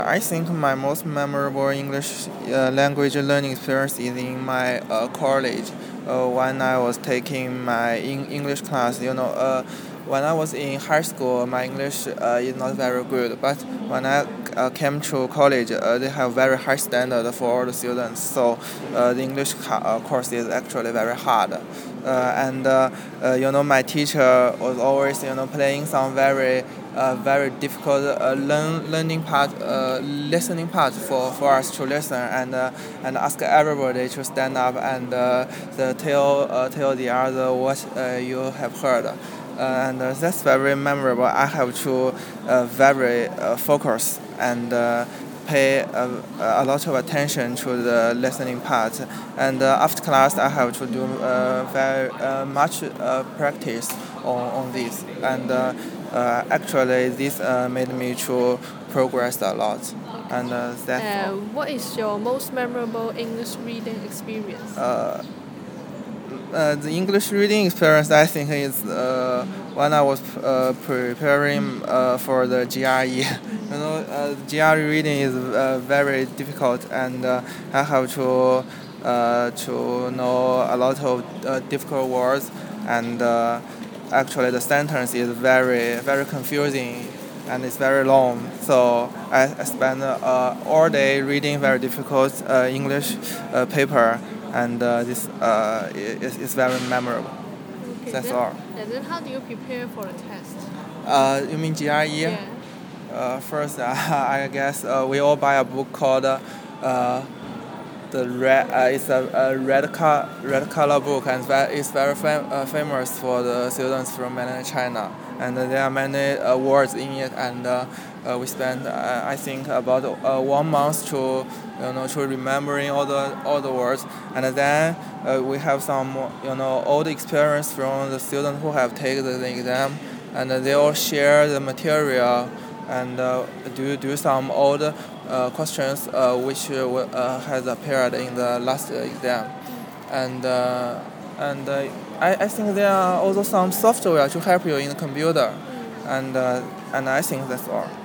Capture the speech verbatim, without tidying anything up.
I think my most memorable English uh, language learning experience is in my uh, college. Uh, when I was taking my in- English class, you know, uh, when I was in high school, my English uh, is not very good. But when I uh, came to college, uh, they have very high standard for all the students. So uh, the English ca- uh, course is actually very hard. Uh, and uh, uh, you know, my teacher was always, you know, playing some very uh, very difficult uh, learn, learning part, uh, listening part for, for us to listen and uh, and ask everybody to stand up and uh, the tell uh, tell the other what uh, you have heard. Uh, and uh, that's very memorable. I have to uh, very uh, focus and uh, pay a, a lot of attention to the listening part. And uh, after class, I have to do uh, very uh, much uh, practice on, on this. And uh, uh, actually, this uh, made me to progress a lot. And uh, that's Uh, all. what is your most memorable English reading experience? Uh, uh, the English reading experience, I think, is uh, when I was uh, preparing uh, for the G R E. You know, uh, G R E reading is uh, very difficult, and uh, I have to uh, to know a lot of uh, difficult words, and uh, actually the sentence is very very confusing and it's very long. So I, I spend uh, all day reading very difficult uh, English uh, paper, and uh, this uh, is, is very memorable. Okay, That's then, all. And then how do you prepare for the test? Uh, you mean G R E? Yeah. Uh, first, uh, I guess uh, we all buy a book called uh, the red. Uh, it's a, a red co- red color book, and that is very fam- uh, famous for the students from mainland China. And uh, there are many uh, words in it, and uh, uh, we spend uh, I think about uh, one month to you know to remembering all the all the words, and then uh, we have some you know old experience from the students who have taken the exam, and uh, they all share the material and uh, do do some old uh, questions uh, which uh, uh, has appeared in the last exam, and uh, and uh, I, I think there are also some software to help you in the computer, and uh, and I think that's all.